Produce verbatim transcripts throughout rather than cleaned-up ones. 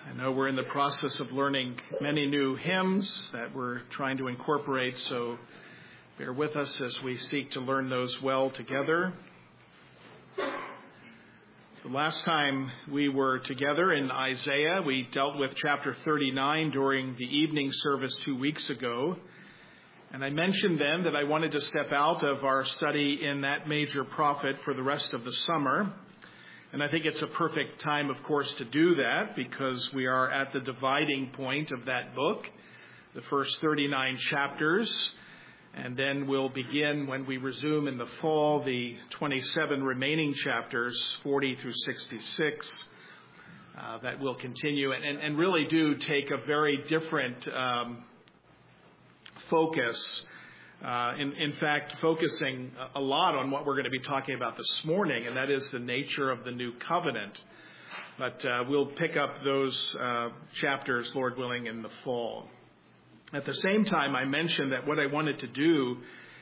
I know we're in the process of learning many new hymns that we're trying to incorporate, so bear with us as we seek to learn those well together. The last time we were together in Isaiah, we dealt with chapter thirty-nine during the evening service two weeks ago. And I mentioned then that I wanted to step out of our study in that major prophet for the rest of the summer. And I think it's a perfect time, of course, to do that because we are at the dividing point of that book, the first thirty-nine chapters. And then we'll begin when we resume in the fall the twenty-seven remaining chapters, forty through sixty-six, uh, that will continue and, and, and really do take a very different um, focus. Uh, in, in fact, focusing a lot on what we're going to be talking about this morning, and that is the nature of the new covenant. But uh, we'll pick up those uh, chapters, Lord willing, in the fall. At the same time, I mentioned that what I wanted to do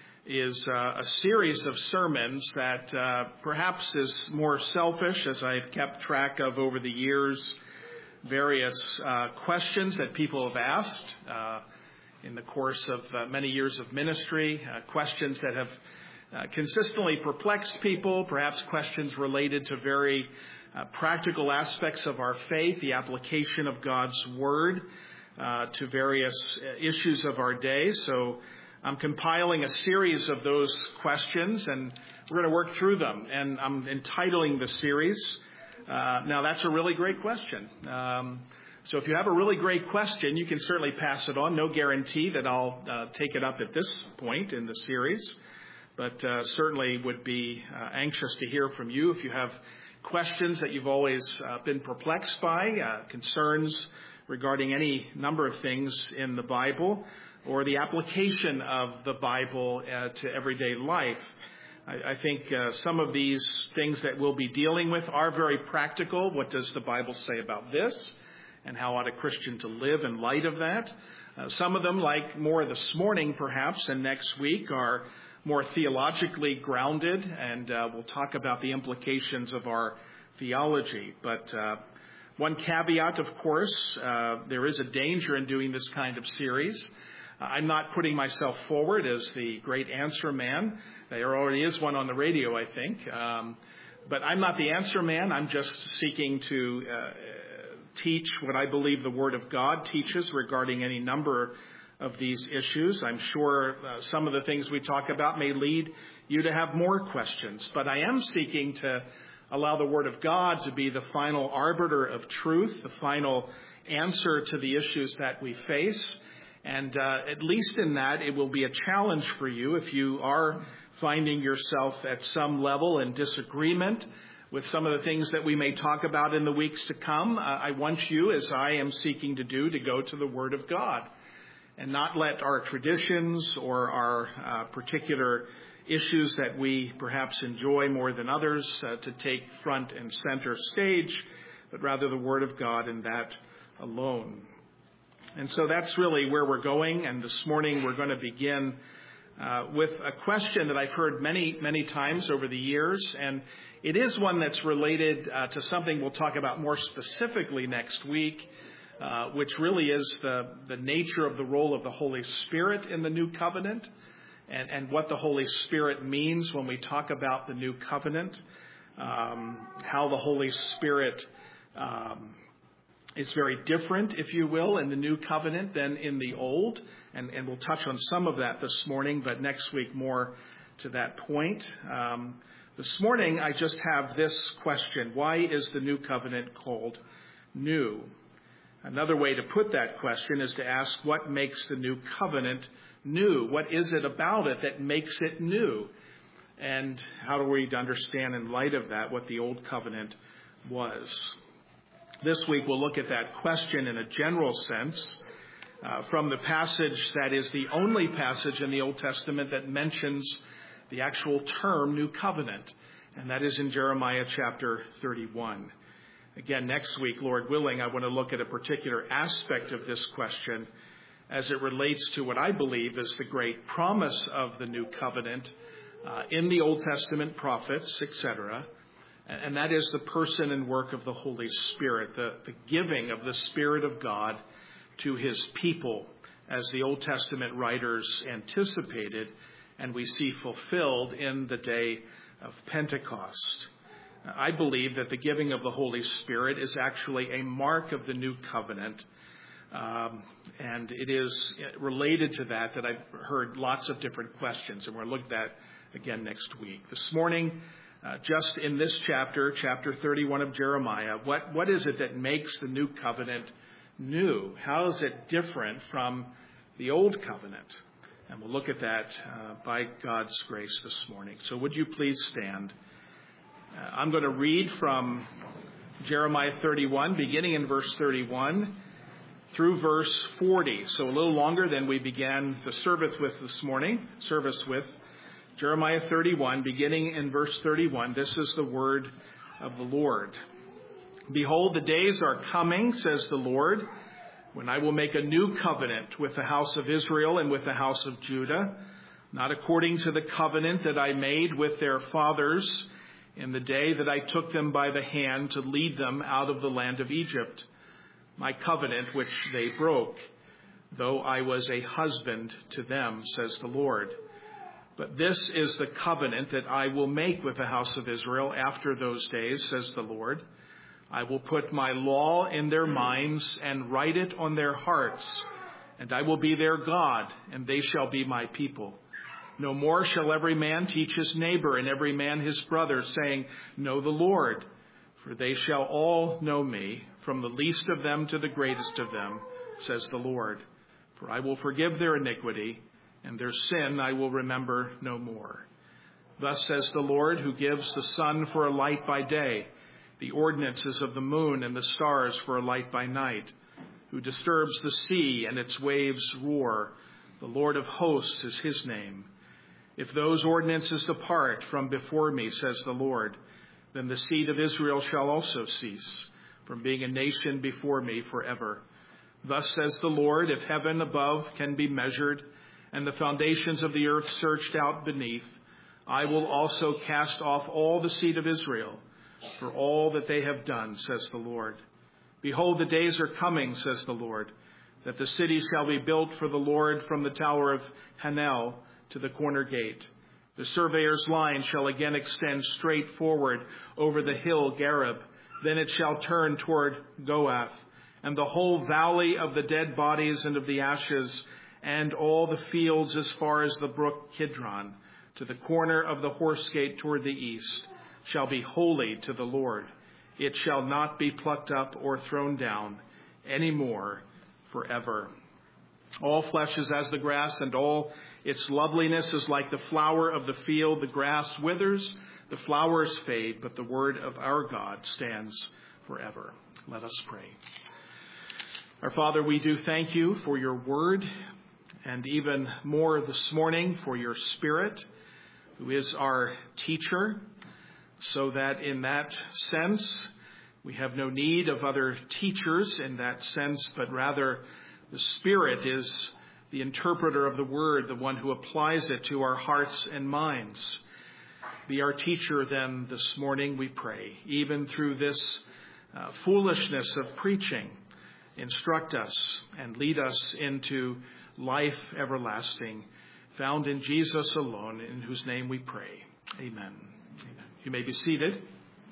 is uh, a series of sermons that uh, perhaps is more selfish, as I've kept track of over the years, various uh, questions that people have asked uh, in the course of uh, many years of ministry, uh, questions that have uh, consistently perplexed people, perhaps questions related to very uh, practical aspects of our faith, the application of God's Word uh, to various issues of our day. So I'm compiling a series of those questions, and we're going to work through them. And I'm entitling the series, uh, now that's a really great question. Um, So if you have a really great question, you can certainly pass it on. No guarantee that I'll uh, take it up at this point in the series, but uh, certainly would be uh, anxious to hear from you if you have questions that you've always uh, been perplexed by, uh, concerns regarding any number of things in the Bible or the application of the Bible uh, to everyday life. I, I think uh, some of these things that we'll be dealing with are very practical. What does the Bible say about this? And how ought a Christian to live in light of that? Uh, some of them, like more this morning perhaps and next week, are more theologically grounded, and uh, we'll talk about the implications of our theology. But uh, one caveat, of course, uh, there is a danger in doing this kind of series. Uh, I'm not putting myself forward as the great answer man. There already is one on the radio, I think. Um, but I'm not the answer man. I'm just seeking to Uh, teach what I believe the Word of God teaches regarding any number of these issues. I'm sure uh, some of the things we talk about may lead you to have more questions, but I am seeking to allow the Word of God to be the final arbiter of truth, the final answer to the issues that we face. And uh, at least in that, it will be a challenge for you if you are finding yourself at some level in disagreement with some of the things that we may talk about in the weeks to come. Uh, I want you, as I am seeking to do, to go to the Word of God and not let our traditions or our uh, particular issues that we perhaps enjoy more than others uh, to take front and center stage, but rather the Word of God and that alone. And so that's really where we're going. And this morning we're going to begin uh, with a question that I've heard many, many times over the years, and it is one that's related uh, to something we'll talk about more specifically next week, uh, which really is the, the nature of the role of the Holy Spirit in the new covenant and, and what the Holy Spirit means when we talk about the new covenant, um, how the Holy Spirit um, is very different, if you will, in the new covenant than in the old. And, and we'll touch on some of that this morning, but next week more to that point. Um, This morning, I just have this question. Why is the new covenant called new? Another way to put that question is to ask, what makes the new covenant new? What is it about it that makes it new? And how do we understand in light of that what the old covenant was? This week, we'll look at that question in a general sense uh, from the passage that is the only passage in the Old Testament that mentions the actual term new covenant, and that is in Jeremiah chapter thirty-one. Again, next week, Lord willing, I want to look at a particular aspect of this question as it relates to what I believe is the great promise of the new covenant uh, in the Old Testament prophets, et cetera, and that is the person and work of the Holy Spirit, the, the giving of the Spirit of God to his people, as the Old Testament writers anticipated and we see fulfilled in the day of Pentecost. I believe that the giving of the Holy Spirit is actually a mark of the new covenant. Um, and it is related to that that I've heard lots of different questions, and we'll look at that again next week. This morning, uh, just in this chapter, chapter thirty-one of Jeremiah, what, what is it that makes the new covenant new? How is it different from the old covenant? And we'll look at that uh, by God's grace this morning. So would you please stand? Uh, I'm going to read from Jeremiah thirty-one, beginning in verse thirty-one, through verse forty. So a little longer than we began the service with this morning. Service with Jeremiah thirty-one, beginning in verse thirty-one. This is the word of the Lord. Behold, the days are coming, says the Lord, when I will make a new covenant with the house of Israel and with the house of Judah, not according to the covenant that I made with their fathers in the day that I took them by the hand to lead them out of the land of Egypt, my covenant which they broke, though I was a husband to them, says the Lord. But this is the covenant that I will make with the house of Israel after those days, says the Lord. I will put my law in their minds and write it on their hearts, and I will be their God, and they shall be my people. No more shall every man teach his neighbor and every man his brother, saying, Know the Lord, for they shall all know me, from the least of them to the greatest of them, says the Lord. For I will forgive their iniquity, and their sin I will remember no more. Thus says the Lord, who gives the sun for a light by day, the ordinances of the moon and the stars for a light by night, who disturbs the sea and its waves roar. The Lord of hosts is his name. If those ordinances depart from before me, says the Lord, then the seed of Israel shall also cease from being a nation before me forever. Thus says the Lord, if heaven above can be measured and the foundations of the earth searched out beneath, I will also cast off all the seed of Israel for all that they have done, says the Lord. Behold, the days are coming, says the Lord, that the city shall be built for the Lord from the tower of Hanel to the corner gate. The surveyor's line shall again extend straight forward over the hill Gareb. Then it shall turn toward Goath, and the whole valley of the dead bodies and of the ashes, and all the fields as far as the brook Kidron, to the corner of the horse gate toward the east, shall be holy to the Lord. It shall not be plucked up or thrown down any more forever. All flesh is as the grass, and all its loveliness is like the flower of the field. The grass withers, the flowers fade, but the word of our God stands forever. Let us pray. Our Father, we do thank you for your word, and even more this morning for your Spirit, who is our teacher, so that in that sense we have no need of other teachers in that sense, but rather the Spirit is the interpreter of the word, the one who applies it to our hearts and minds. Be our teacher then this morning, we pray, even through this uh, foolishness of preaching. Instruct us and lead us into life everlasting, found in Jesus alone, in whose name we pray. Amen. Amen. You may be seated.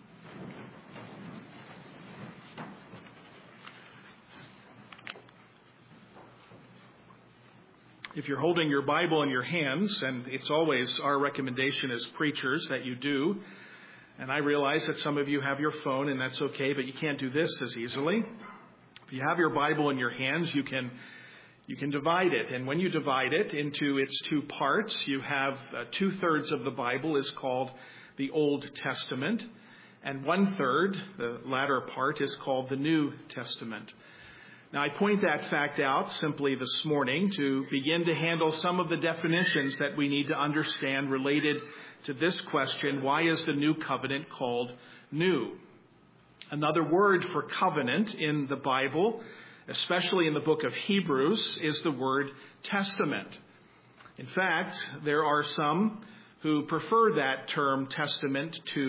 If you're holding your Bible in your hands, and it's always our recommendation as preachers that you do, and I realize that some of you have your phone, and that's okay, but you can't do this as easily. If you have your Bible in your hands, you can you can divide it. And when you divide it into its two parts, you have uh, two-thirds of the Bible is called the Old Testament, and one-third, the latter part, is called the New Testament. Now, I point that fact out simply this morning to begin to handle some of the definitions that we need to understand related to this question: why is the New Covenant called new? Another word for covenant in the Bible, especially in the book of Hebrews, is the word testament. In fact, there are some who prefer that term testament to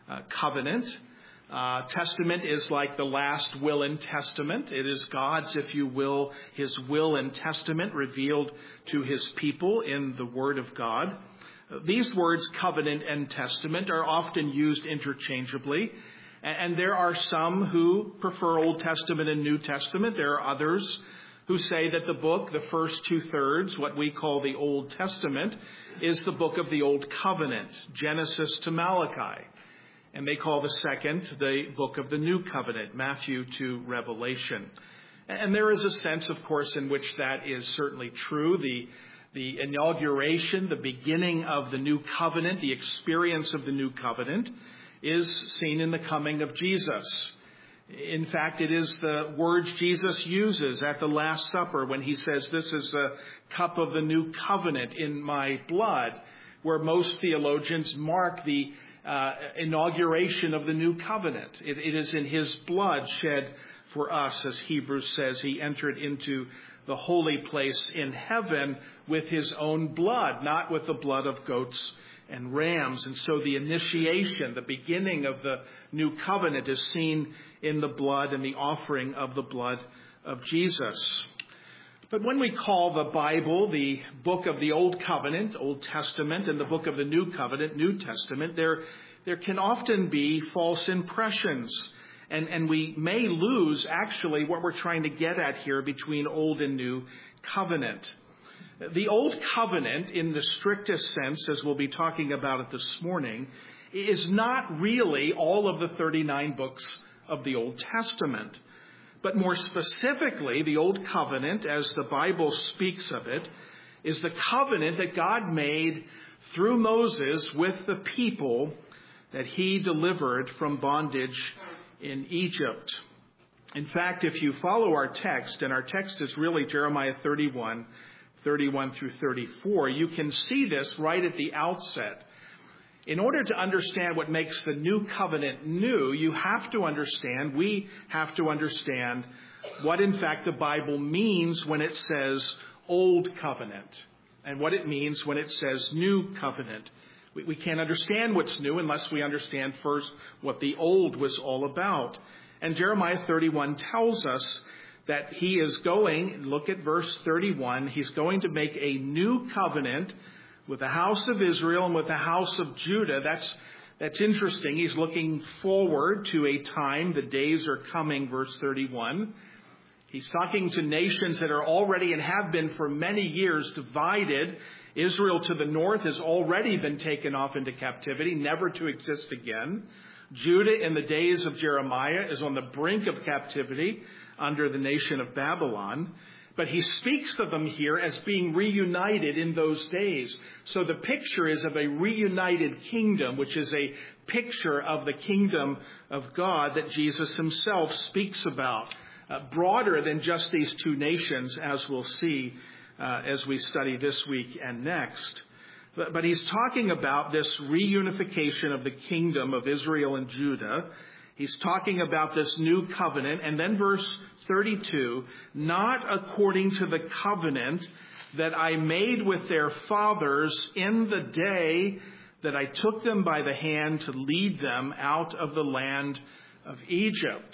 uh, covenant. Uh, testament is like the last will and testament. It is God's, if you will, his will and testament revealed to his people in the Word of God. These words, covenant and testament, are often used interchangeably. And there are some who prefer Old Testament and New Testament. There are others who say that the book, the first two-thirds, what we call the Old Testament, is the book of the Old Covenant, Genesis to Malachi. And they call the second the book of the New Covenant, Matthew to Revelation. And there is a sense, of course, in which that is certainly true. The, the inauguration, the beginning of the New Covenant, the experience of the New Covenant, is seen in the coming of Jesus. In fact, it is the words Jesus uses at the Last Supper when he says, "This is a cup of the new covenant in my blood," where most theologians mark the uh, inauguration of the new covenant. It, it is in his blood shed for us, as Hebrews says. He entered into the holy place in heaven with his own blood, not with the blood of goats and rams. And so the initiation, the beginning of the new covenant, is seen in the blood and the offering of the blood of Jesus. But when we call the Bible the book of the Old Covenant, Old Testament, and the book of the New Covenant, New Testament, there, there can often be false impressions. And, and we may lose actually what we're trying to get at here between Old and New Covenant. The Old Covenant, in the strictest sense, as we'll be talking about it this morning, is not really all of the thirty-nine books of the Old Testament. But more specifically, the Old Covenant, as the Bible speaks of it, is the covenant that God made through Moses with the people that he delivered from bondage in Egypt. In fact, if you follow our text, and our text is really Jeremiah thirty-one, thirty-one through thirty-four, you can see this right at the outset. In order to understand what makes the new covenant new, you have to understand, we have to understand what in fact the Bible means when it says Old Covenant and what it means when it says New Covenant. We, we can't understand what's new unless we understand first what the old was all about. And Jeremiah thirty-one tells us that he is going, look at verse thirty-one, he's going to make a new covenant with the house of Israel and with the house of Judah. That's, that's interesting. He's looking forward to a time, the days are coming, verse thirty-one. He's talking to nations that are already and have been for many years divided. Israel to the north has already been taken off into captivity, never to exist again. Judah in the days of Jeremiah is on the brink of captivity under the nation of Babylon. But he speaks of them here as being reunited in those days. So the picture is of a reunited kingdom, which is a picture of the kingdom of God that Jesus himself speaks about. Uh, broader than just these two nations, as we'll see uh, as we study this week and next. But, but he's talking about this reunification of the kingdom of Israel and Judah. He's talking about this new covenant. And then verse thirty-two, not according to the covenant that I made with their fathers in the day that I took them by the hand to lead them out of the land of Egypt.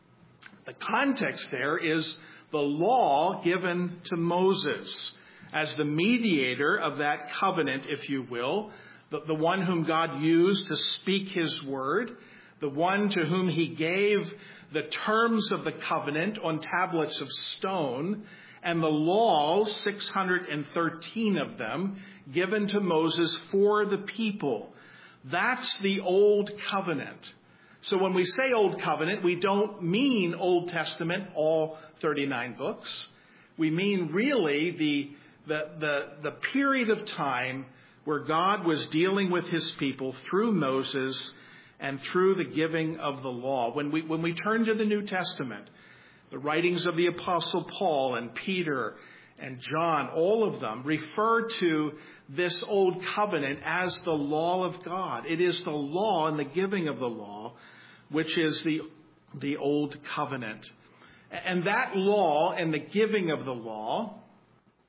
The context there is the law given to Moses as the mediator of that covenant, if you will, the, the one whom God used to speak his word, the one to whom he gave the terms of the covenant on tablets of stone, and the laws, six hundred thirteen of them, given to Moses for the people. That's the Old Covenant. So when we say Old Covenant, we don't mean Old Testament, all thirty-nine books. We mean really the, the, the, the period of time where God was dealing with his people through Moses and through the giving of the law. When we, when we turn to the New Testament, the writings of the Apostle Paul and Peter and John, all of them refer to this Old Covenant as the law of God. It is the law and the giving of the law, which is the, the Old Covenant. And that law and the giving of the law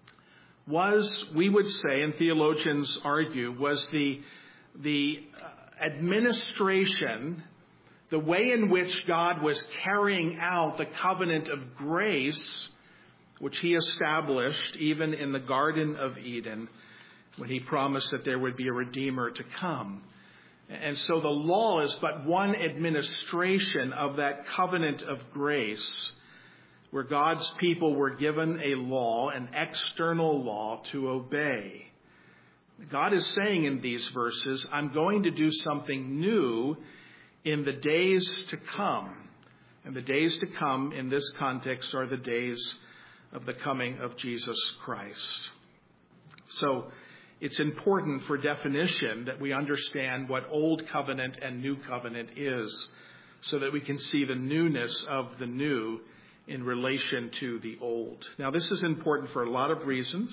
was, we would say, and theologians argue, was the, the uh, administration, the way in which God was carrying out the covenant of grace, which he established even in the Garden of Eden, when he promised that there would be a Redeemer to come. And so the law is but one administration of that covenant of grace, where God's people were given a law, an external law to obey. God is saying in these verses, I'm going to do something new in the days to come. And the days to come in this context are the days of the coming of Jesus Christ. So it's important for definition that we understand what Old Covenant and New Covenant is, so that we can see the newness of the new in relation to the old. Now, this is important for a lot of reasons,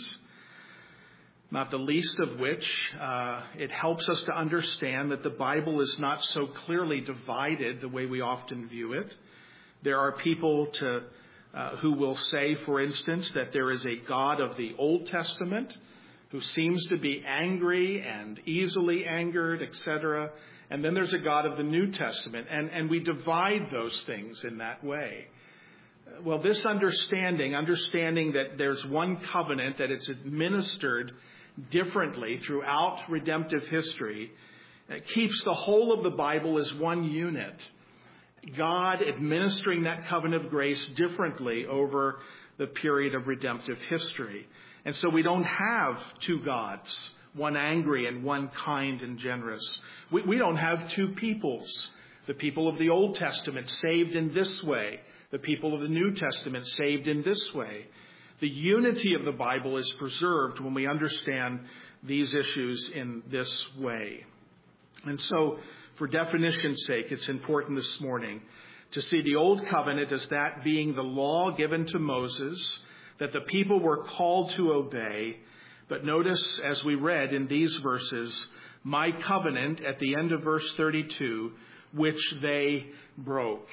not the least of which uh, it helps us to understand that the Bible is not so clearly divided the way we often view it. There are people to, uh, who will say, for instance, that there is a God of the Old Testament who seems to be angry and easily angered, et cetera. And then there's a God of the New Testament. And, and we divide those things in that way. Well, this understanding, understanding that there's one covenant, that it's administered differently throughout redemptive history, keeps the whole of the Bible as one unit. God administering that covenant of grace differently over the period of redemptive history. And so we don't have two gods, one angry and one kind and generous. We, we don't have two peoples. The people of the Old Testament saved in this way. The people of the New Testament saved in this way. The unity of the Bible is preserved when we understand these issues in this way. And so, for definition's sake, it's important this morning to see the Old Covenant as that being the law given to Moses, that the people were called to obey. But notice, as we read in these verses, my covenant at the end of verse thirty-two, which they broke.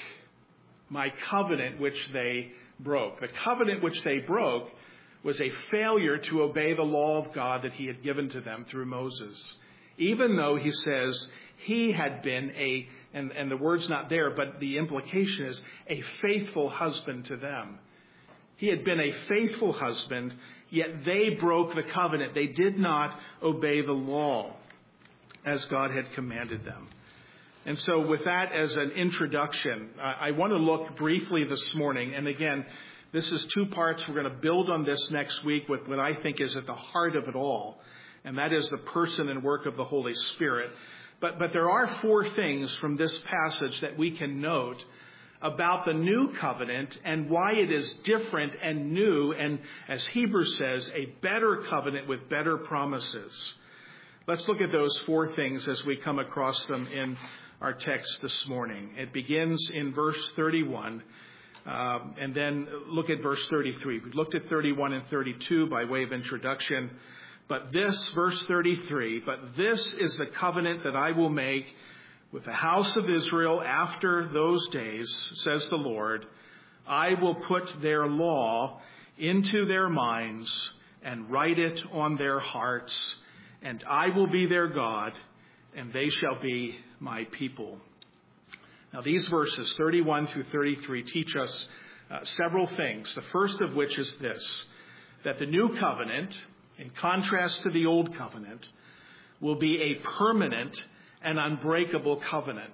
My covenant which they broke. The covenant which they broke was a failure to obey the law of God that he had given to them through Moses. Even though he says he had been a, and, and the word's not there, but the implication is a faithful husband to them. He had been a faithful husband, yet they broke the covenant. They did not obey the law as God had commanded them. And so with that as an introduction, I want to look briefly this morning. And again, this is two parts. We're going to build on this next week with what I think is at the heart of it all. And that is the person and work of the Holy Spirit. But, but there are four things from this passage that we can note about the new covenant and why it is different and new, and as Hebrews says, a better covenant with better promises. Let's look at those four things as we come across them in our text this morning. It begins in verse thirty-one, um, and then look at verse thirty-three. We looked at thirty-one and thirty-two by way of introduction, but this, verse thirty-three, but this is the covenant that I will make with the house of Israel after those days, says the Lord. I will put their law into their minds and write it on their hearts, and I will be their God, and they shall be my people. Now, these verses, thirty-one through thirty-three, teach us uh, several things. The first of which is this, that the new covenant, in contrast to the old covenant, will be a permanent and unbreakable covenant.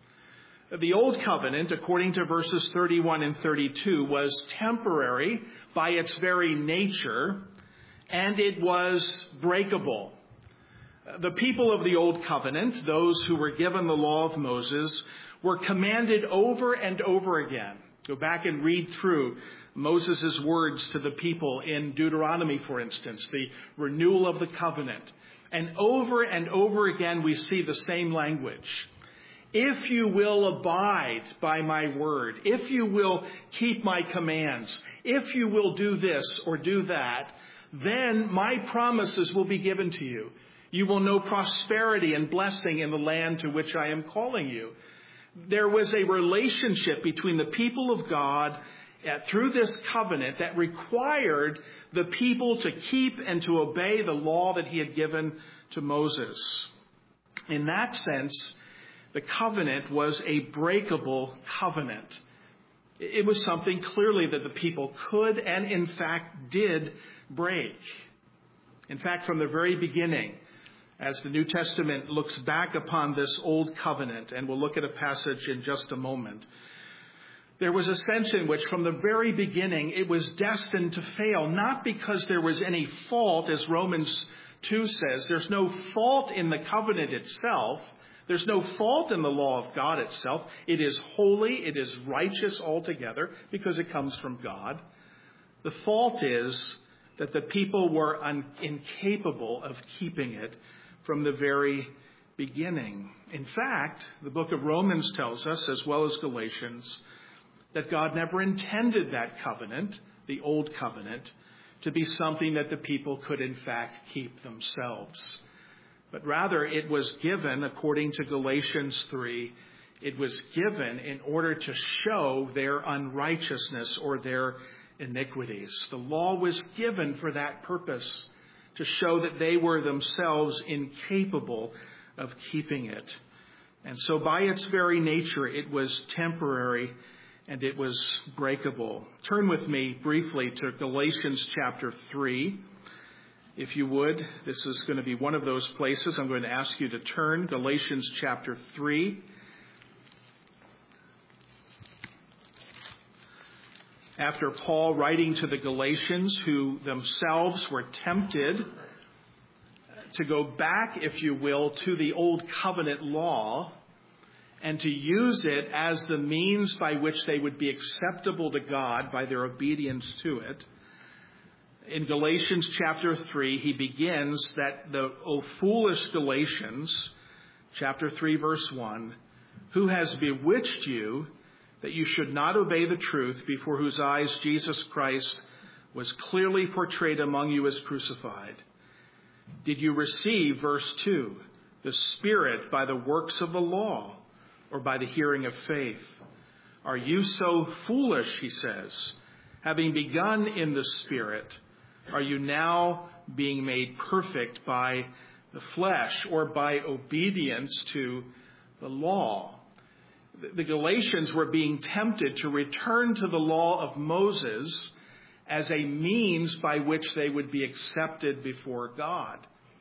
The old covenant, according to verses thirty-one and thirty-two, was temporary by its very nature, and it was breakable. The people of the old covenant, those who were given the law of Moses, were commanded over and over again. Go back and read through Moses' words to the people in Deuteronomy, for instance, the renewal of the covenant. And over and over again, we see the same language. If you will abide by my word, if you will keep my commands, if you will do this or do that, then my promises will be given to you. You will know prosperity and blessing in the land to which I am calling you. There was a relationship between the people of God uh, through this covenant that required the people to keep and to obey the law that he had given to Moses. In that sense, the covenant was a breakable covenant. It was something clearly that the people could and in fact did break. In fact, from the very beginning, as the New Testament looks back upon this old covenant, and we'll look at a passage in just a moment, there was a sense in which from the very beginning it was destined to fail, not because there was any fault, as Romans two says. There's no fault in the covenant itself. There's no fault in the law of God itself. It is holy, it is righteous altogether because it comes from God. The fault is that the people were un- incapable of keeping it from the very beginning. In fact, the book of Romans tells us, as well as Galatians, that God never intended that covenant, the old covenant, to be something that the people could in fact keep themselves. But rather it was given, according to Galatians three, it was given in order to show their unrighteousness or their iniquities. The law was given for that purpose, to show that they were themselves incapable of keeping it. And so by its very nature, it was temporary and it was breakable. Turn with me briefly to Galatians chapter three. If you would, this is going to be one of those places I'm going to ask you to turn. Galatians chapter three. After Paul writing to the Galatians, who themselves were tempted to go back, if you will, to the old covenant law and to use it as the means by which they would be acceptable to God by their obedience to it. In Galatians chapter three, he begins that the, O foolish Galatians, chapter three, verse one, who has bewitched you that you should not obey the truth, before whose eyes Jesus Christ was clearly portrayed among you as crucified? Did you receive, verse two, the Spirit by the works of the law or by the hearing of faith? Are you so foolish, he says, having begun in the Spirit? Are you now being made perfect by the flesh or by obedience to the law? The Galatians were being tempted to return to the law of Moses as a means by which they would be accepted before God.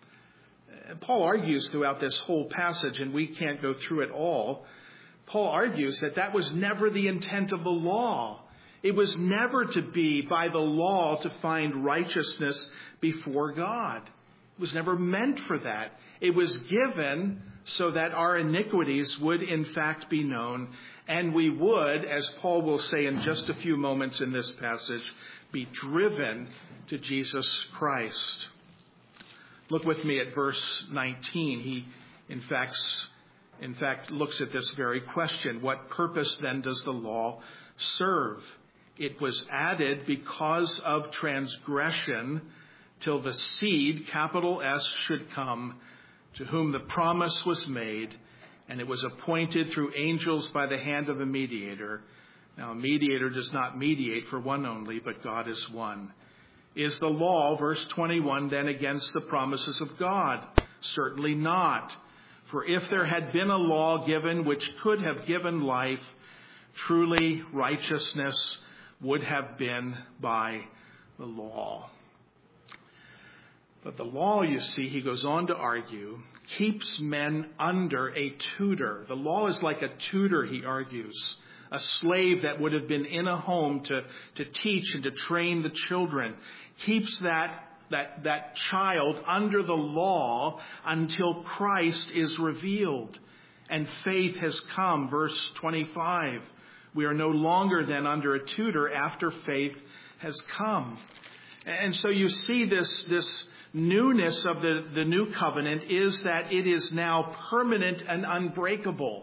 Paul argues throughout this whole passage, and we can't go through it all, Paul argues that that was never the intent of the law. It was never to be by the law to find righteousness before God. It was never meant for that. It was given so that our iniquities would in fact be known, and we would, as Paul will say in just a few moments in this passage, be driven to Jesus Christ. Look with me at verse nineteen. He, in fact, in fact, looks at this very question. What purpose then does the law serve? It was added because of transgression, till the seed, capital S, should come, to whom the promise was made, and it was appointed through angels by the hand of a mediator. Now, a mediator does not mediate for one only, but God is one. Is the law, verse twenty-one, then against the promises of God? Certainly not. For if there had been a law given which could have given life, truly righteousness would have been by the law. But the law, you see, he goes on to argue, keeps men under a tutor. The law is like a tutor, he argues, a slave that would have been in a home to, to teach and to train the children. Keeps that, that, that child under the law until Christ is revealed and faith has come. Verse twenty-five. We are no longer then under a tutor after faith has come. And so you see this, this newness of the, the new covenant is that it is now permanent and unbreakable.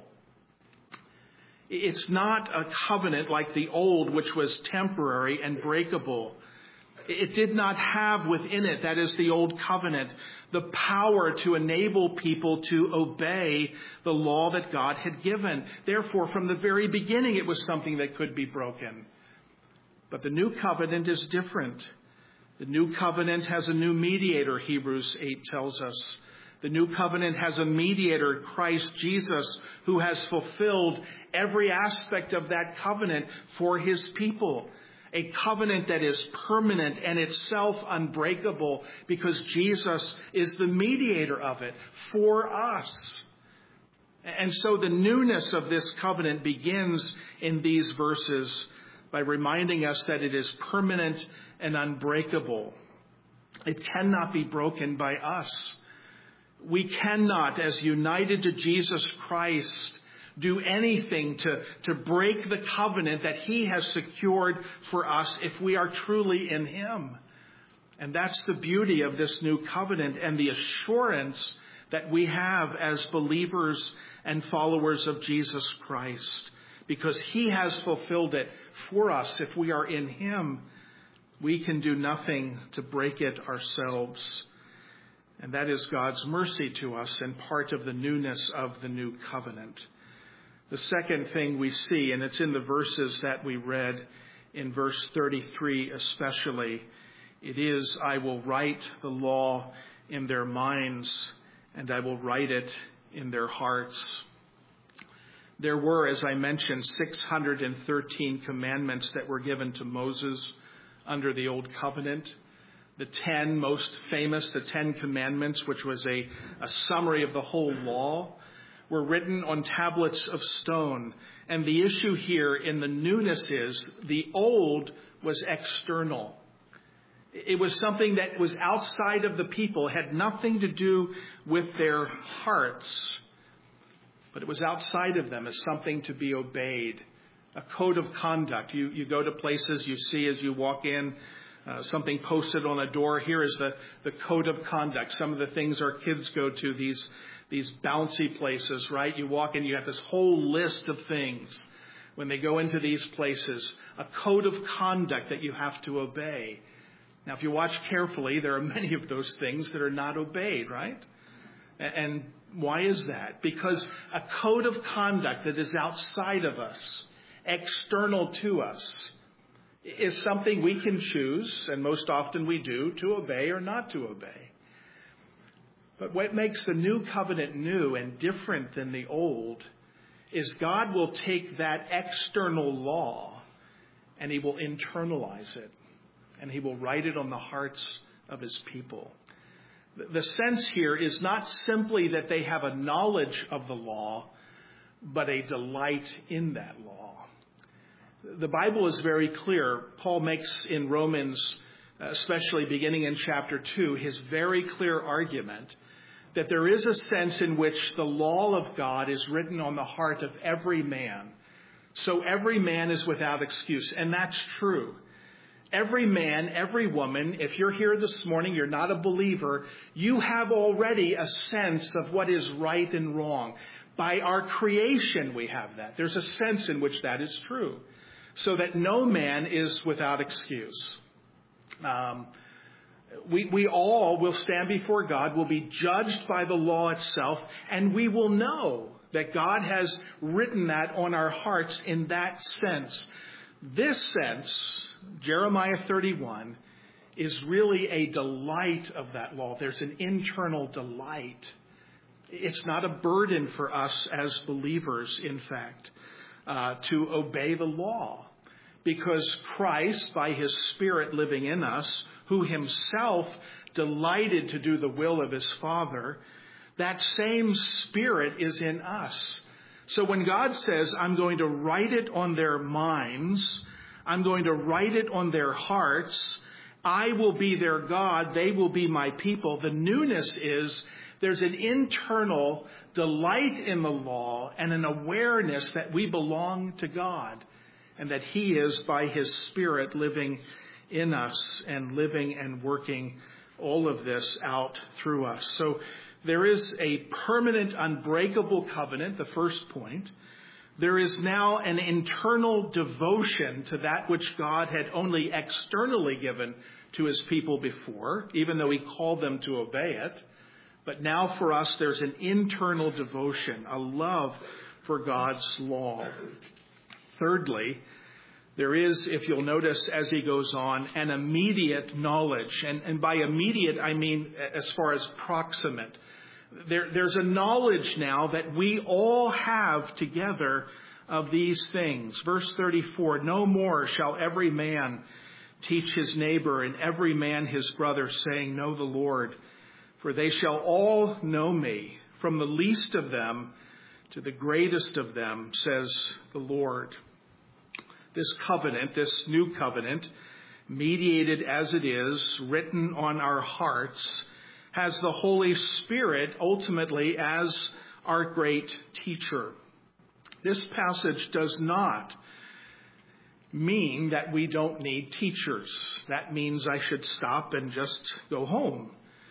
It's not a covenant like the old, which was temporary and breakable. It did not have within it, that is the old covenant, the power to enable people to obey the law that God had given. Therefore, from the very beginning, it was something that could be broken. But the new covenant is different. The new covenant has a new mediator, Hebrews eight tells us. The new covenant has a mediator, Christ Jesus, who has fulfilled every aspect of that covenant for his people. A covenant that is permanent and itself unbreakable because Jesus is the mediator of it for us. And so the newness of this covenant begins in these verses by reminding us that it is permanent and unbreakable. It cannot be broken by us. We cannot, as united to Jesus Christ, do anything to, to break the covenant that he has secured for us if we are truly in him. And that's the beauty of this new covenant and the assurance that we have as believers and followers of Jesus Christ. Because he has fulfilled it for us. If we are in him, we can do nothing to break it ourselves. And that is God's mercy to us and part of the newness of the new covenant. The second thing we see, and it's in the verses that we read, in verse thirty-three especially, it is, I will write the law in their minds, and I will write it in their hearts. There were, as I mentioned, six hundred thirteen commandments that were given to Moses under the Old Covenant. The ten most famous, the Ten Commandments, which was a, a summary of the whole law, were written on tablets of stone. And the issue here in the newness is the old was external. It was something that was outside of the people, had nothing to do with their hearts. But it was outside of them as something to be obeyed. A code of conduct. You, you go to places, you see as you walk in, Uh, something posted on a door. Here is the, the code of conduct. Some of the things our kids go to, these, these bouncy places, right? You walk in, you have this whole list of things when they go into these places. A code of conduct that you have to obey. Now, if you watch carefully, there are many of those things that are not obeyed, right? And why is that? Because a code of conduct that is outside of us, external to us, is something we can choose, and most often we do, to obey or not to obey. But what makes the new covenant new and different than the old is God will take that external law and he will internalize it, and he will write it on the hearts of his people. The sense here is not simply that they have a knowledge of the law, but a delight in that law. The Bible is very clear. Paul makes in Romans, especially beginning in chapter two, his very clear argument that there is a sense in which the law of God is written on the heart of every man. So every man is without excuse. And that's true. Every man, every woman, if you're here this morning, you're not a believer, you have already a sense of what is right and wrong. By our creation, we have that. There's a sense in which that is true. So that no man is without excuse. Um, we, we all will stand before God, will be judged by the law itself, and we will know that God has written that on our hearts in that sense. This sense, Jeremiah thirty-one, is really a delight of that law. There's an internal delight. It's not a burden for us as believers, in fact, uh, to obey the law. Because Christ, by his Spirit living in us, who himself delighted to do the will of his Father, that same Spirit is in us. So when God says, I'm going to write it on their minds, I'm going to write it on their hearts, I will be their God, they will be my people. The newness is there's an internal delight in the law and an awareness that we belong to God. And that he is, by his Spirit, living in us and living and working all of this out through us. So there is a permanent, unbreakable covenant, the first point. There is now an internal devotion to that which God had only externally given to his people before, even though he called them to obey it. But now for us, there's an internal devotion, a love for God's law. Thirdly, there is, if you'll notice as he goes on, an immediate knowledge. And, and by immediate, I mean as far as proximate. There, there's a knowledge now that we all have together of these things. Verse thirty-four, no more shall every man teach his neighbor and every man his brother, saying, know the Lord, for they shall all know me, from the least of them to the greatest of them, says the Lord. This covenant, this new covenant, mediated as it is, written on our hearts, has the Holy Spirit ultimately as our great teacher. This passage does not mean that we don't need teachers. That means I should stop and just go home.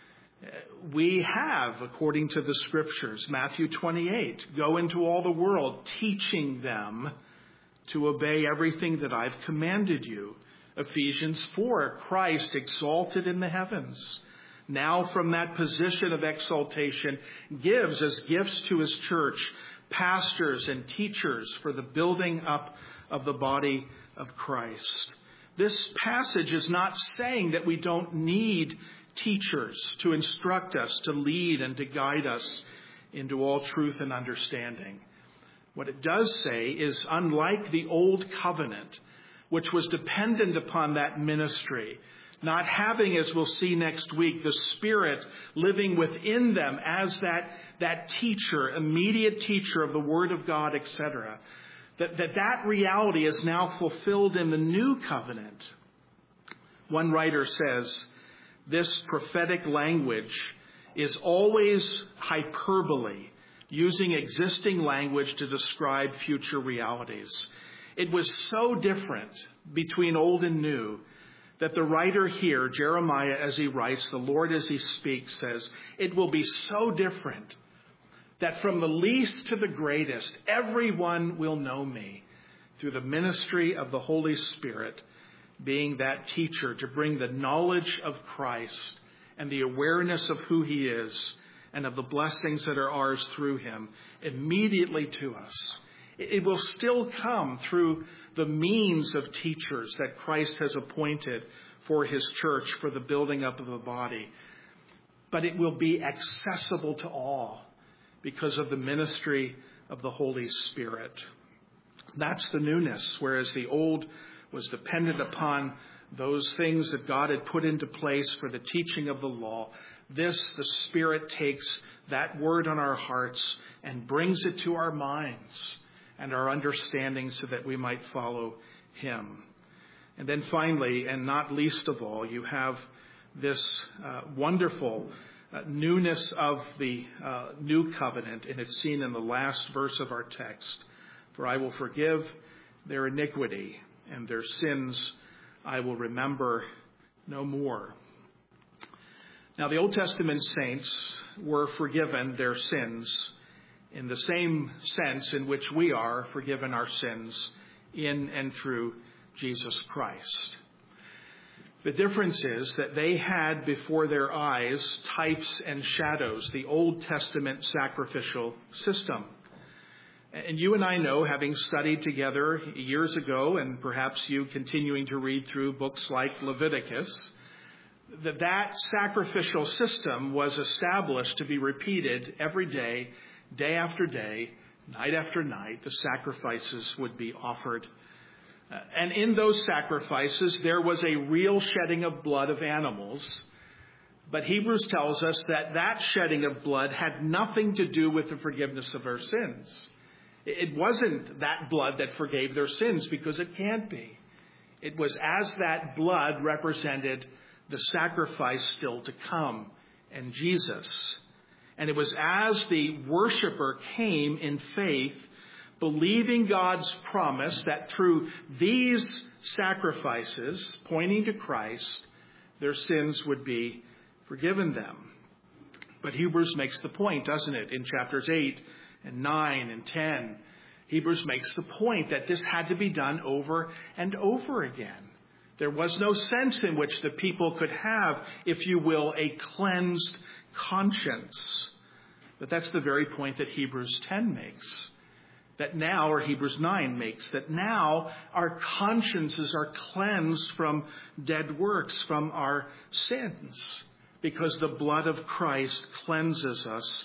We have, according to the Scriptures, Matthew twenty-eight, go into all the world, teaching them to obey everything that I've commanded you. Ephesians four, Christ exalted in the heavens, now from that position of exaltation, gives as gifts to his church pastors and teachers for the building up of the body of Christ. This passage is not saying that we don't need teachers to instruct us, to lead and to guide us into all truth and understanding. What it does say is, unlike the old covenant, which was dependent upon that ministry, not having, as we'll see next week, the Spirit living within them as that, that teacher, immediate teacher of the Word of God, et cetera, that, that that reality is now fulfilled in the new covenant. One writer says, this prophetic language is always hyperbole, using existing language to describe future realities. It was so different between old and new that the writer here, Jeremiah, as he writes, the Lord as he speaks, says, it will be so different that from the least to the greatest, everyone will know me through the ministry of the Holy Spirit, being that teacher to bring the knowledge of Christ and the awareness of who he is and of the blessings that are ours through him immediately to us. It will still come through the means of teachers that Christ has appointed for his church, for the building up of the body. But it will be accessible to all because of the ministry of the Holy Spirit. That's the newness, whereas the old was dependent upon those things that God had put into place for the teaching of the law. This, the Spirit takes that word on our hearts and brings it to our minds and our understanding so that we might follow him. And then finally, and not least of all, you have this uh, wonderful uh, newness of the uh, new covenant, and it's seen in the last verse of our text. For I will forgive their iniquity, and their sins I will remember no more. Now, the Old Testament saints were forgiven their sins in the same sense in which we are forgiven our sins in and through Jesus Christ. The difference is that they had before their eyes types and shadows, the Old Testament sacrificial system. And you and I know, having studied together years ago, and perhaps you continuing to read through books like Leviticus, that that sacrificial system was established to be repeated every day, day after day, night after night. The sacrifices would be offered. Uh, and in those sacrifices, there was a real shedding of blood of animals. But Hebrews tells us that that shedding of blood had nothing to do with the forgiveness of our sins. It wasn't that blood that forgave their sins, because it can't be. It was as that blood represented the sacrifice still to come, and Jesus. And it was as the worshiper came in faith, believing God's promise that through these sacrifices, pointing to Christ, their sins would be forgiven them. But Hebrews makes the point, doesn't it, in chapters eight and nine and ten. Hebrews makes the point that this had to be done over and over again. There was no sense in which the people could have, if you will, a cleansed conscience. But that's the very point that Hebrews ten makes. That now, or Hebrews nine makes, that now our consciences are cleansed from dead works, from our sins, because the blood of Christ cleanses us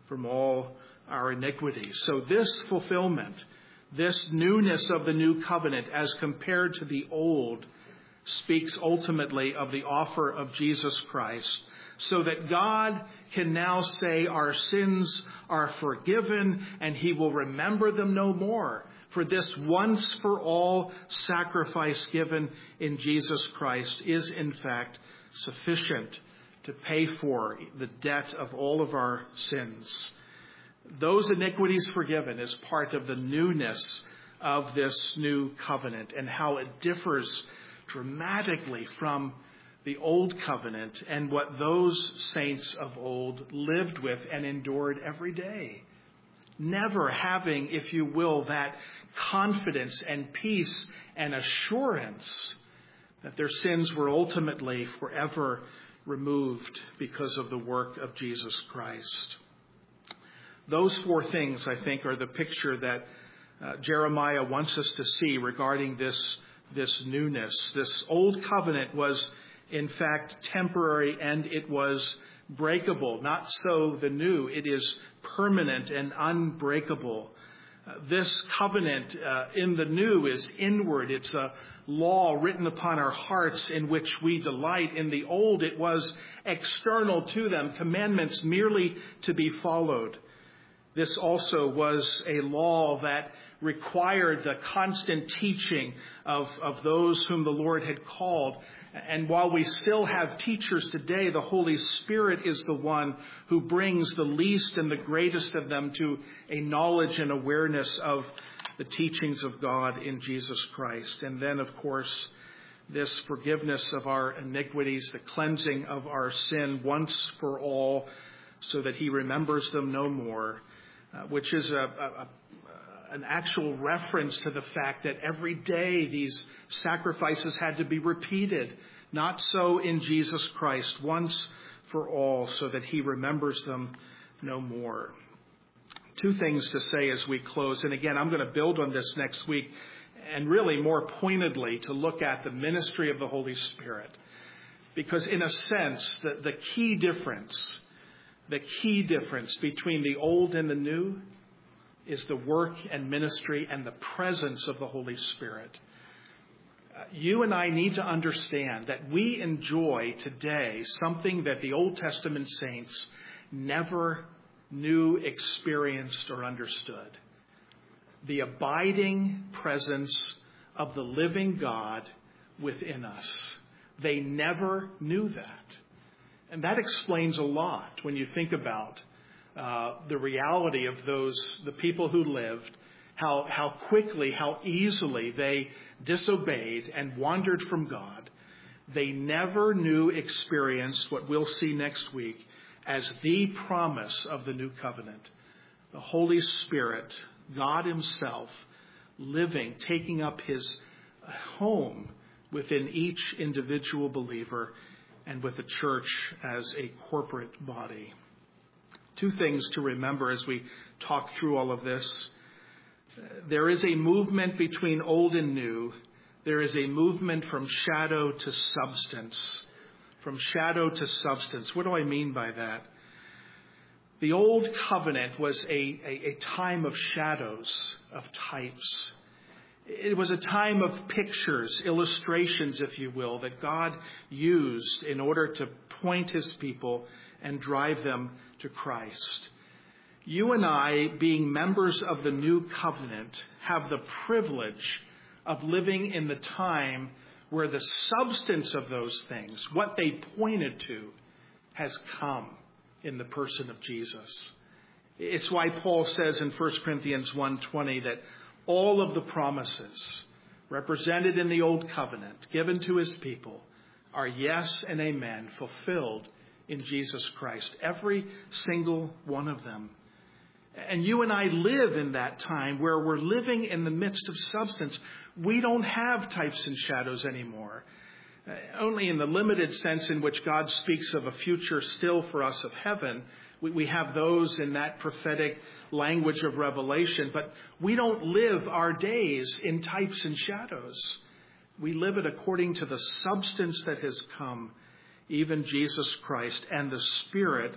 from all our iniquities. So this fulfillment, this newness of the new covenant as compared to the old, speaks ultimately of the offer of Jesus Christ, so that God can now say our sins are forgiven and he will remember them no more. For this once for all sacrifice given in Jesus Christ is in fact sufficient to pay for the debt of all of our sins. Those iniquities forgiven is part of the newness of this new covenant and how it differs dramatically from the old covenant and what those saints of old lived with and endured every day. Never having, if you will, that confidence and peace and assurance that their sins were ultimately forever removed because of the work of Jesus Christ. Those four things, I think, are the picture that uh, Jeremiah wants us to see regarding this, this newness. This old covenant was, in fact, temporary and it was breakable. Not so the new. It is permanent and unbreakable. Uh, this covenant uh, in the new is inward. It's a law written upon our hearts in which we delight. In the old, it was external to them, commandments merely to be followed. This also was a law that required the constant teaching of, of those whom the Lord had called. And while we still have teachers today, the Holy Spirit is the one who brings the least and the greatest of them to a knowledge and awareness of the teachings of God in Jesus Christ. And then, of course, this forgiveness of our iniquities, the cleansing of our sin once for all, so that he remembers them no more. Uh, which is a, a, a, an actual reference to the fact that every day these sacrifices had to be repeated. Not so in Jesus Christ, once for all, so that he remembers them no more. Two things to say as we close. And again, I'm going to build on this next week and really more pointedly to look at the ministry of the Holy Spirit. Because in a sense, the, the key difference The key difference between the old and the new is the work and ministry and the presence of the Holy Spirit. Uh, you and I need to understand that we enjoy today something that the Old Testament saints never knew, experienced, or understood. The abiding presence of the living God within us. They never knew that. And that explains a lot when you think about uh, the reality of those, the people who lived, how, how quickly, how easily they disobeyed and wandered from God. They never knew, experienced what we'll see next week as the promise of the new covenant. The Holy Spirit, God himself, living, taking up his home within each individual believer and with the church as a corporate body. Two things to remember as we talk through all of this. There is a movement between old and new. There is a movement from shadow to substance. From shadow to substance. What do I mean by that? The old covenant was a, a, a time of shadows, of types. It was a time of pictures, illustrations, if you will, that God used in order to point his people and drive them to Christ. You and I, being members of the new covenant, have the privilege of living in the time where the substance of those things, what they pointed to, has come in the person of Jesus. It's why Paul says in First Corinthians one twenty that all of the promises represented in the old covenant given to his people are yes and amen, fulfilled in Jesus Christ. Every single one of them. And you and I live in that time where we're living in the midst of substance. We don't have types and shadows anymore. Uh, only in the limited sense in which God speaks of a future still for us of heaven. We, we have those in that prophetic language of Revelation. But we don't live our days in types and shadows. We live it according to the substance that has come, even Jesus Christ, and the Spirit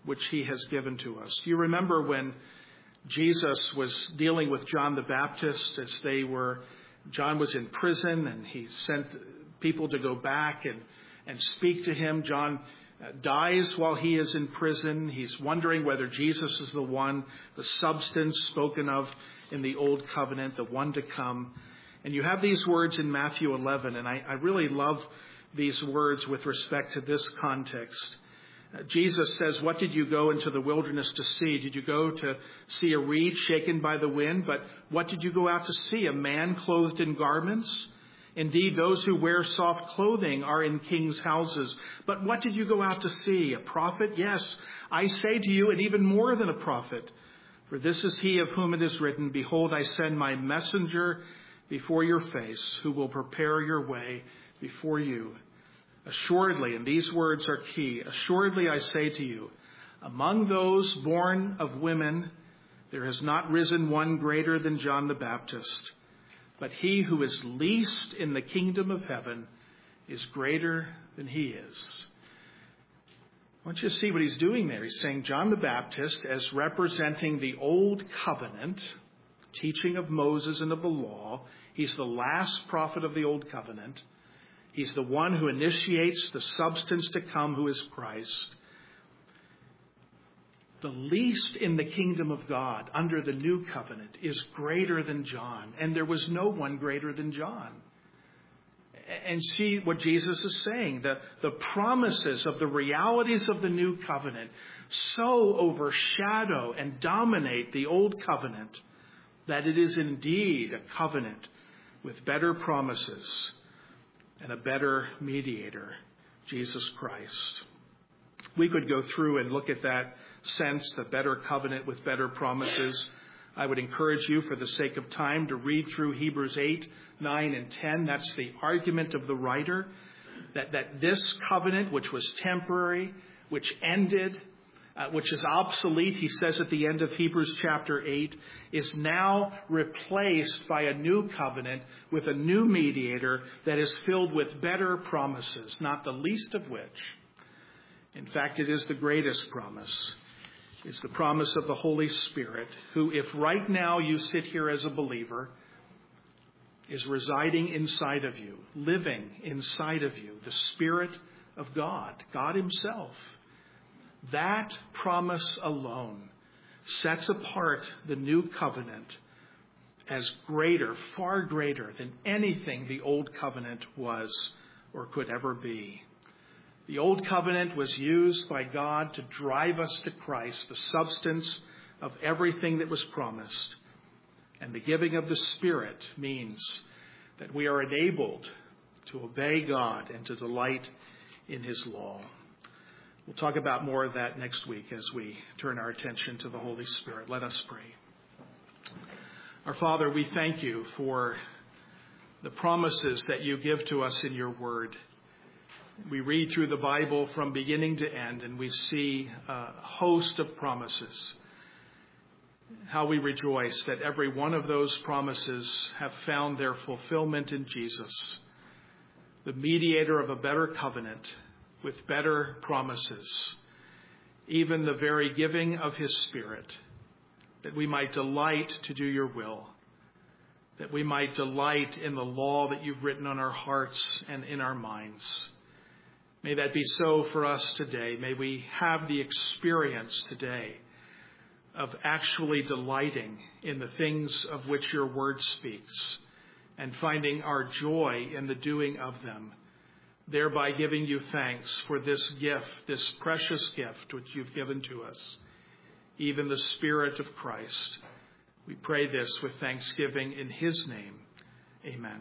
which he has given to us. Do you remember when Jesus was dealing with John the Baptist as they were, John was in prison and he sent people to go back and, and speak to him. John uh, dies while he is in prison. He's wondering whether Jesus is the one, the substance spoken of in the old covenant, the one to come. And you have these words in Matthew eleven, and I, I really love these words with respect to this context. Uh, Jesus says, what did you go into the wilderness to see? Did you go to see a reed shaken by the wind? But what did you go out to see? A man clothed in garments? Indeed, those who wear soft clothing are in kings' houses. But what did you go out to see? A prophet? Yes, I say to you, and even more than a prophet. For this is he of whom it is written, behold, I send my messenger before your face, who will prepare your way before you. Assuredly, and these words are key, assuredly I say to you, among those born of women, there has not risen one greater than John the Baptist. But he who is least in the kingdom of heaven is greater than he is. I want you to see what he's doing there. He's saying John the Baptist, as representing the old covenant, teaching of Moses and of the law, he's the last prophet of the old covenant. He's the one who initiates the substance to come, who is Christ. The least in the kingdom of God under the new covenant is greater than John. And there was no one greater than John. And see what Jesus is saying. The, the promises of the realities of the new covenant so overshadow and dominate the old covenant that it is indeed a covenant with better promises and a better mediator, Jesus Christ. We could go through and look at that sense, the better covenant with better promises. I would encourage you, for the sake of time, to read through Hebrews eight, nine, and ten. That's the argument of the writer, that, that this covenant, which was temporary, which ended, uh, which is obsolete, he says at the end of Hebrews chapter eight, is now replaced by a new covenant with a new mediator that is filled with better promises, not the least of which, in fact, it is the greatest promise. It's the promise of the Holy Spirit, who, if right now you sit here as a believer, is residing inside of you, living inside of you, the Spirit of God, God himself. That promise alone sets apart the new covenant as greater, far greater than anything the old covenant was or could ever be. The old covenant was used by God to drive us to Christ, the substance of everything that was promised. And the giving of the Spirit means that we are enabled to obey God and to delight in his law. We'll talk about more of that next week as we turn our attention to the Holy Spirit. Let us pray. Our Father, we thank you for the promises that you give to us in your word. We read through the Bible from beginning to end, and we see a host of promises. How we rejoice that every one of those promises have found their fulfillment in Jesus, the mediator of a better covenant with better promises, even the very giving of his Spirit, that we might delight to do your will, that we might delight in the law that you've written on our hearts and in our minds. May that be so for us today. May we have the experience today of actually delighting in the things of which your word speaks and finding our joy in the doing of them, thereby giving you thanks for this gift, this precious gift which you've given to us, even the Spirit of Christ. We pray this with thanksgiving in his name. Amen.